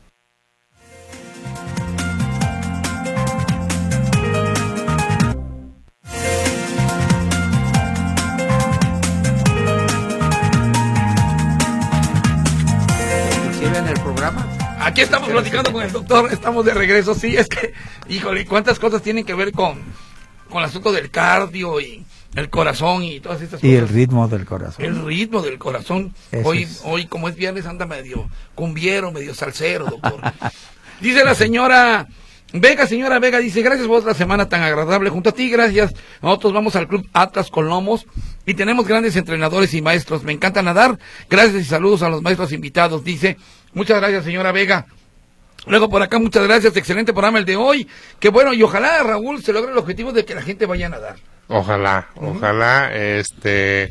En el programa. Aquí estamos platicando con el doctor, estamos de regreso, sí, es que, híjole, cuántas cosas tienen que ver con, con el asunto del cardio y el corazón y todas estas y cosas. Y el ritmo del corazón. El ritmo del corazón. Eso Hoy, es. hoy, como es viernes, anda medio cumbiero, medio salsero, doctor. Dice la señora Vega, señora Vega, dice, gracias por otra semana tan agradable junto a ti, gracias. Nosotros vamos al Club Atlas con Lomos y tenemos grandes entrenadores y maestros. Me encanta nadar. Gracias y saludos a los maestros invitados, dice. Muchas gracias, señora Vega. Luego por acá, muchas gracias, excelente programa el de hoy. Qué bueno, y ojalá, Raúl, se logre el objetivo de que la gente vaya a nadar. Ojalá, uh-huh. ojalá, este,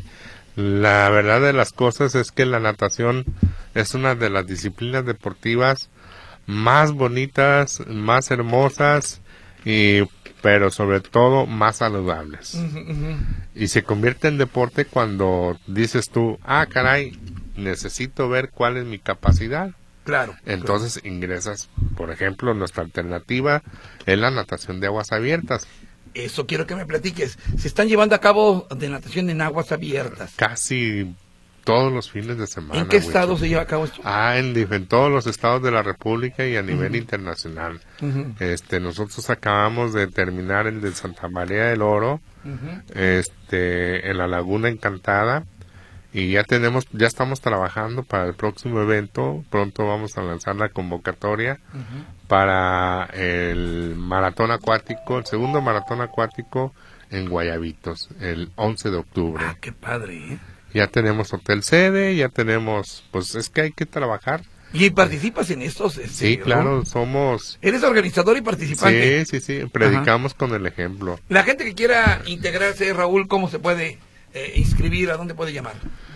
la verdad de las cosas es que la natación es una de las disciplinas deportivas más bonitas, más hermosas, y pero sobre todo más saludables. Uh-huh, uh-huh. Y se convierte en deporte cuando dices tú, ah, caray, necesito ver cuál es mi capacidad. Claro. Entonces claro. ingresas, por ejemplo, nuestra alternativa es la natación de aguas abiertas. Eso quiero que me platiques. Se están llevando a cabo de natación en aguas abiertas. Casi todos los fines de semana. ¿En qué estado Wilson. se lleva a cabo esto? Ah, en, en todos los estados de la República y a nivel uh-huh. internacional. Uh-huh. Este, nosotros acabamos de terminar el de Santa María del Oro, uh-huh. este, en la Laguna Encantada, y ya tenemos, ya estamos trabajando para el próximo evento. Pronto vamos a lanzar la convocatoria uh-huh. para el maratón acuático, el segundo maratón acuático en Guayabitos, el once de octubre. Ah, qué padre, ¿eh? Ya tenemos hotel sede, ya tenemos, pues es que hay que trabajar. ¿Y participas en estos? Este, Sí, claro, ¿no? somos... ¿Eres organizador y participante? Sí, sí, sí, predicamos Ajá. con el ejemplo. La gente que quiera integrarse, Raúl, ¿cómo se puede eh, inscribir? ¿A dónde puede llamar?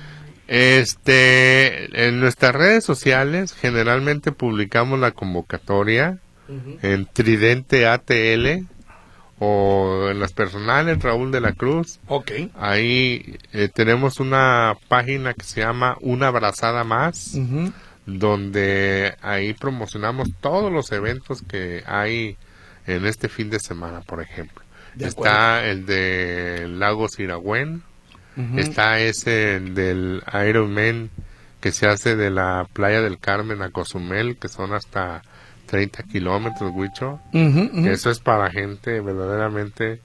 Este, en nuestras redes sociales generalmente publicamos la convocatoria uh-huh. en Tridente A T L o en las personales Raúl de la Cruz. Okay. Ahí eh, tenemos una página que se llama Una Brazada Más, uh-huh. donde ahí promocionamos todos los eventos que hay en este fin de semana, por ejemplo. De Está el de Lago Siragüen, uh-huh. está ese del Ironman que se hace de la playa del Carmen a Cozumel, que son hasta treinta kilómetros, Huicho. Uh-huh, uh-huh. Eso es para gente verdaderamente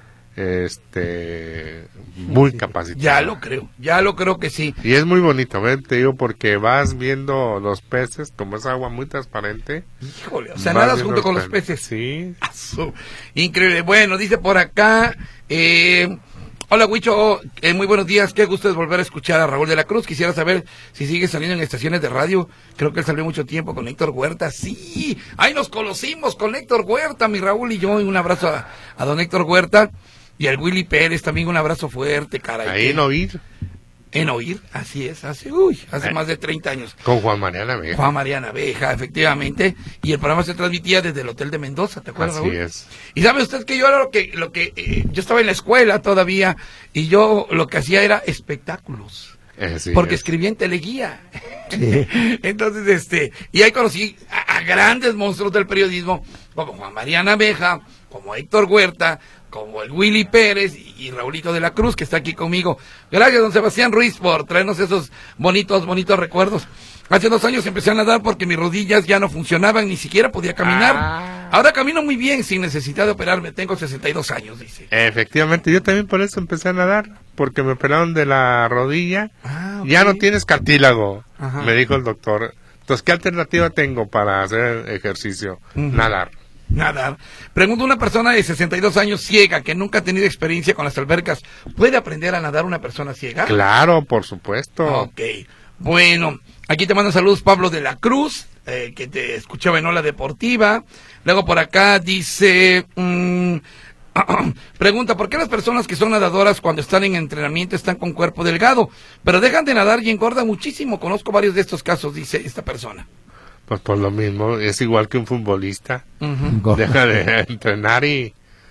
este muy sí, capacitada. Ya lo creo, ya lo creo que sí. Y es muy bonito, ¿ves? Te digo, porque vas viendo los peces, como es agua muy transparente. Híjole, o sea, nadas junto con los peces. Sí. Increíble. Bueno, dice por acá, eh... hola, Huicho, eh, muy buenos días, qué gusto es volver a escuchar a Raúl de la Cruz. Quisiera saber si sigue saliendo en estaciones de radio. Creo que él salió mucho tiempo con Héctor Huerta. Sí, ahí nos conocimos con Héctor Huerta, mi Raúl y yo. Y un abrazo a, a don Héctor Huerta y al Willy Pérez también, un abrazo fuerte, caray. Ahí en Oír. En Oír, así es, hace, uy, hace eh, más de treinta años. Con Juan María Naveja. Juan María Naveja, efectivamente. Y el programa se transmitía desde el Hotel de Mendoza, ¿te acuerdas, Así Raúl? es. Y sabe usted que yo era lo que, lo que, eh, yo estaba en la escuela todavía, y yo lo que hacía era espectáculos. Así porque es. escribía en Teleguía. Sí. Entonces, este, y ahí conocí a, a grandes monstruos del periodismo, como Juan María Naveja, como Héctor Huerta, como el Willy Pérez y, y Raulito de la Cruz, que está aquí conmigo. Gracias, don Sebastián Ruiz, por traernos esos bonitos, bonitos recuerdos. Hace dos años empecé a nadar porque mis rodillas ya no funcionaban, ni siquiera podía caminar. Ah. Ahora camino muy bien, sin necesidad de operarme. Tengo sesenta y dos años, dice. Efectivamente, yo también por eso empecé a nadar, porque me operaron de la rodilla. Ah, okay. Ya no tienes cartílago, ajá, me dijo el doctor. Entonces, ¿qué alternativa tengo para hacer ejercicio? Uh-huh. Nadar. Nadar. Pregunto, una persona de sesenta y dos años ciega, que nunca ha tenido experiencia con las albercas, ¿puede aprender a nadar una persona ciega? Claro, por supuesto. Ok. Bueno, aquí te mando saludos Pablo de la Cruz, eh, que te escuchaba en Ola Deportiva. Luego por acá dice, mmm, pregunta, ¿por qué las personas que son nadadoras cuando están en entrenamiento están con cuerpo delgado, pero dejan de nadar y engordan muchísimo? Conozco varios de estos casos, dice esta persona. Pues por lo mismo, es igual que un futbolista. Uh-huh. Deja de entrenar y...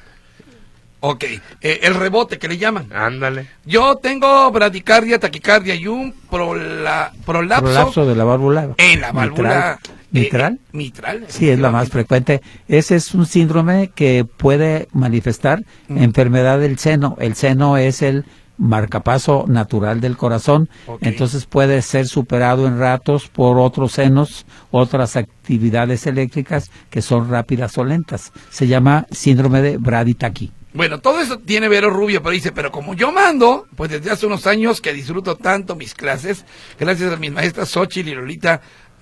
Ok, eh, el rebote que le llaman. Ándale. Yo tengo bradicardia, taquicardia y un prola, prolapso, prolapso de la válvula. En la válvula. ¿Mitral? Eh, eh, mitral. Sí, es la más frecuente. Ese es un síndrome que puede manifestar mm. enfermedad del seno. El seno es el marcapaso natural del corazón, okay. Entonces puede ser superado en ratos por otros senos, otras actividades eléctricas que son rápidas o lentas. Se llama síndrome de Brady-Tachy. Bueno, todo eso tiene Vero Rubio, pero dice, pero como yo mando, pues desde hace unos años que disfruto tanto mis clases, gracias a mis maestras Xochitl y Lolita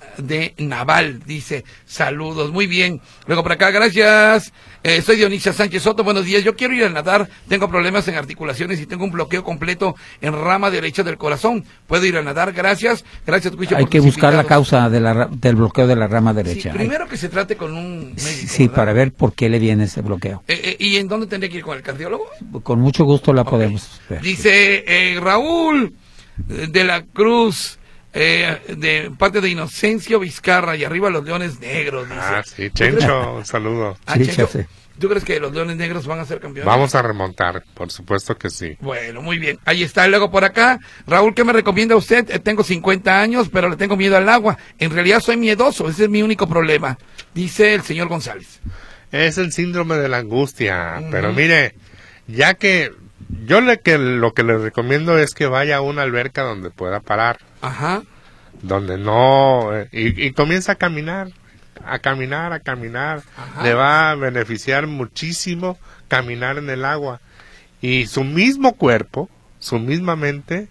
de Naval, dice, saludos, muy bien. Luego por acá, gracias, eh, soy Dionisia Sánchez Soto, buenos días, yo quiero ir a nadar, tengo problemas en articulaciones y tengo un bloqueo completo en rama derecha del corazón, puedo ir a nadar, gracias, gracias. Cuicho, hay que buscar la causa de la, del bloqueo de la rama derecha. Sí, primero que se trate con un médico. Sí, ¿verdad? Para ver por qué le viene ese bloqueo. Eh, eh, ¿Y en dónde tendría que ir con el cardiólogo? Con mucho gusto la okay. podemos ver. Dice eh, Raúl de la Cruz, Eh, de parte de Inocencio Vizcarra, y arriba los Leones Negros, dice. Ah, sí, Chencho, un saludo. Ah, sí, Chencho, sí. ¿Tú crees que los Leones Negros van a ser campeones? Vamos a remontar, por supuesto que sí. Bueno, muy bien, ahí está. Luego por acá, Raúl, ¿qué me recomienda usted? Eh, tengo cincuenta años, pero le tengo miedo al agua. En realidad soy miedoso, ese es mi único problema, dice el señor González. Es el síndrome de la angustia, uh-huh. Pero mire, ya que yo le que lo que le recomiendo es que vaya a una alberca donde pueda parar. Ajá. Donde no, eh, y, y comienza a caminar, a caminar, a caminar. Ajá. Le va a beneficiar muchísimo caminar en el agua. Y su mismo cuerpo, su misma mente,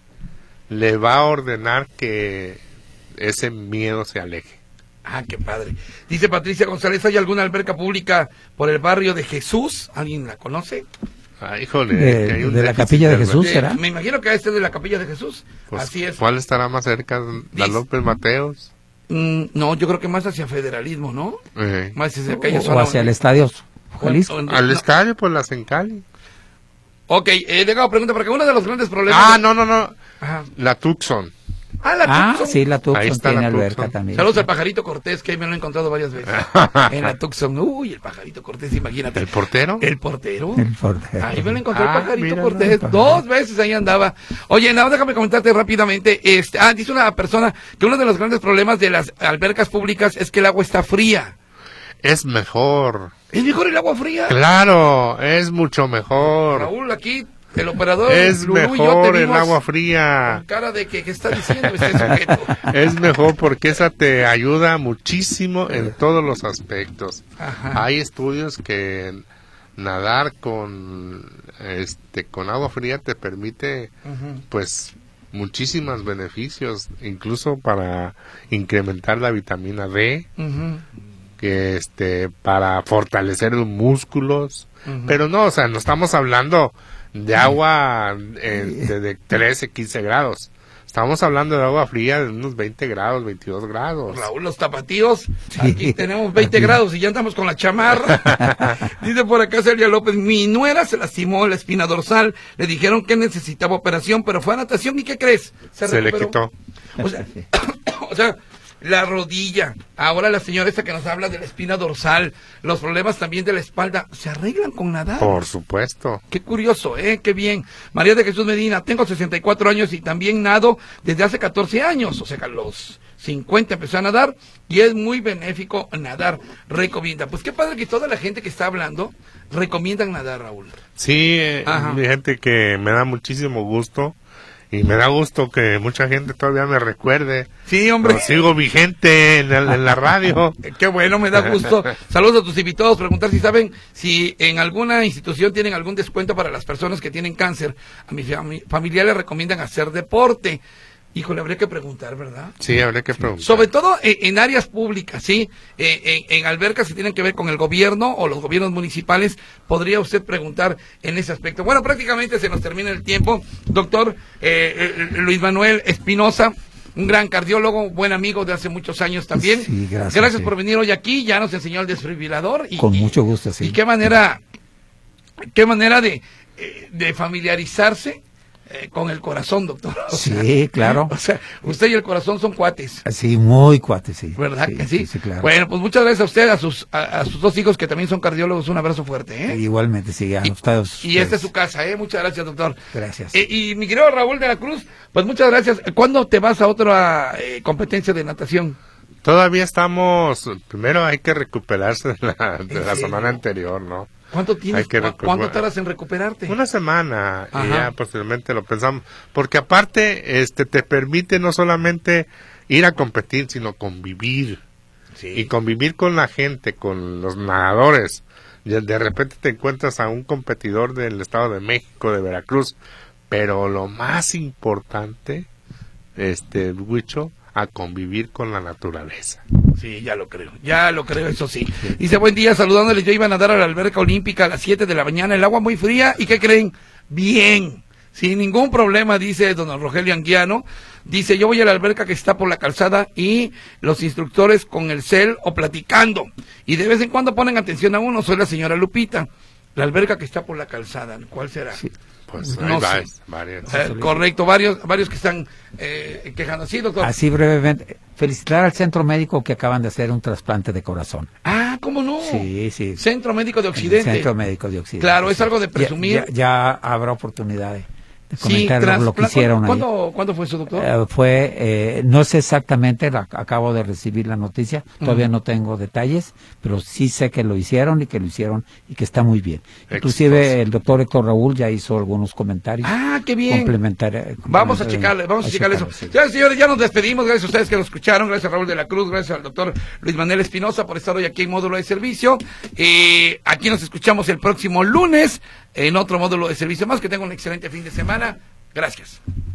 le va a ordenar que ese miedo se aleje. Ah, qué padre. Dice Patricia González, ¿hay alguna alberca pública por el barrio de Jesús? ¿Alguien la conoce? Ah, híjole, de, que hay un de la Capilla de Jesús, de, ¿será? Me imagino que este es de la Capilla de Jesús. Pues, así es. ¿Cuál estará más cerca? ¿La López Mateos? Mm, no, yo creo que más hacia Federalismo, ¿no? Eh. Más hacia aquella o, zona o hacia donde... el estadio Jalisco. O, o, Al no. estadio, pues las en Cali. Ok, eh, Legado, pregunta, porque uno de los grandes problemas... Ah, de... no, no, no. Ajá. La Tucson. Ah, la Ah, Tucson. sí, la Tucson tiene la alberca Tucson. también. Saludos sí. al Pajarito Cortés, que ahí me lo he encontrado varias veces. En la Tucson. Uy, el Pajarito Cortés, imagínate. ¿El portero? El portero. El portero. Ahí me lo encontré Ah, el Pajarito mira, Cortés. no, Dos veces ahí andaba. Oye, nada, déjame comentarte rápidamente. Este, ah, dice una persona que uno de los grandes problemas de las albercas públicas es que el agua está fría. Es mejor. ¿Es mejor el agua fría? Claro, es mucho mejor. Raúl, aquí... El operador es Lulú mejor y yo te el vimos agua fría. con cara de que, ¿qué está diciendo este sujeto? Es mejor porque esa te ayuda muchísimo en todos los aspectos. Ajá. Hay estudios que nadar con este con agua fría te permite uh-huh. pues muchísimos beneficios, incluso para incrementar la vitamina D, uh-huh. que este para fortalecer los músculos, uh-huh. pero no, o sea, no estamos hablando de agua eh, de, de trece, quince grados. Estamos hablando de agua fría de unos veinte grados, veintidós grados. Raúl, los tapatíos, aquí sí. Tenemos veinte aquí. Grados y ya andamos con la chamarra. Dice por acá Celia López, mi nuera se lastimó la espina dorsal, le dijeron que necesitaba operación, pero fue a natación y ¿qué crees? Se, se le quitó. O sea, o sea, la rodilla, ahora la señora esta que nos habla de la espina dorsal, los problemas también de la espalda, ¿se arreglan con nadar? Por supuesto. Qué curioso, ¿eh? Qué bien. María de Jesús Medina, tengo sesenta y cuatro años y también nado desde hace catorce años, o sea que a los cincuenta empecé a nadar y es muy benéfico nadar, recomienda. Pues qué padre que toda la gente que está hablando recomiendan nadar, Raúl. Sí, eh, mi gente que me da muchísimo gusto. Y me da gusto que mucha gente todavía me recuerde. Sí, hombre. Lo sigo vigente en, el, en la radio. Qué bueno, me da gusto. Saludos a tus invitados. Preguntar si saben si en alguna institución tienen algún descuento para las personas que tienen cáncer. A mis fami- familiares recomiendan hacer deporte. Híjole, habría que preguntar, ¿verdad? Sí, habría que preguntar. Sobre todo en, en áreas públicas, ¿sí? Eh, en, en albercas que tienen que ver con el gobierno o los gobiernos municipales, podría usted preguntar en ese aspecto. Bueno, prácticamente se nos termina el tiempo. Doctor eh, eh, Luis Manuel Espinosa, un gran cardiólogo, buen amigo de hace muchos años también. Sí, gracias. Gracias sí. por venir hoy aquí, ya nos enseñó el desfibrilador. Y, Con y, mucho gusto, sí. Y qué manera, qué manera de, de familiarizarse Eh, con el corazón, doctor. O sí, sea, claro. O sea, usted y el corazón son cuates. Sí, muy cuates, sí. ¿Verdad sí, que sí? sí? Sí, claro. Bueno, pues muchas gracias a usted, a sus a, a sus dos hijos que también son cardiólogos, un abrazo fuerte, ¿eh? Igualmente, sí, a y, ustedes. y esta es su casa, ¿eh? Muchas gracias, doctor. Gracias. Eh, y mi querido Raúl de la Cruz, pues muchas gracias. ¿Cuándo te vas a otra eh, competencia de natación? Todavía estamos, primero hay que recuperarse de la, de la serio? semana anterior, ¿no? ¿Cuánto tienes? que ¿Cu- ¿Cuánto tardas en recuperarte? Una semana. Ajá. Y ya posteriormente lo pensamos. Porque aparte, este, te permite no solamente ir a competir, sino convivir. Sí. Y convivir con la gente, con los nadadores. Y de repente te encuentras a un competidor del Estado de México, de Veracruz. Pero lo más importante, este, Huicho, a convivir con la naturaleza. Sí, ya lo creo, ya lo creo, eso sí. Dice, buen día, saludándoles, yo iba a nadar a la alberca olímpica a las siete de la mañana, el agua muy fría, ¿y qué creen? Bien, sin ningún problema, dice don Rogelio Anguiano. Dice, yo voy a la alberca que está por la calzada y los instructores con el cel o platicando, y de vez en cuando ponen atención a uno, soy la señora Lupita. La alberca que está por la calzada, ¿cuál será? Sí. Pues No hay sé. varias, varias. Eh, correcto, varios varios que están eh, quejando. Sí, doctor. Así brevemente, felicitar al centro médico que acaban de hacer un trasplante de corazón. Ah, ¿cómo no? Sí, sí. Centro Médico de Occidente. Centro Médico de Occidente. Claro, es sí. algo de presumir. Ya, ya, ya habrá oportunidad de, de Sí, comentar tras- lo que hicieron ahí. ¿Cuándo, ¿Cuándo fue eso, doctor? Eh, fue, eh, no sé exactamente, la- acabo de recibir la noticia, todavía Ujú. no tengo detalles, pero sí sé que lo hicieron y que lo hicieron y que está muy bien. Exitoso. Inclusive el doctor Héctor Raúl ya hizo algunos comentarios. Ah, qué bien. Complementar, eh, Vamos a complementar- checarle, vamos a checarle eso. checarlo, sí. Ya, señores, ya nos despedimos. Gracias a ustedes que nos escucharon. Gracias a Raúl de la Cruz. Gracias al doctor Luis Manuel Espinosa por estar hoy aquí en Módulo de Servicio. Eh, aquí nos escuchamos el próximo lunes en otro Módulo de Servicio más. Que tengan un excelente fin de semana. Gracias.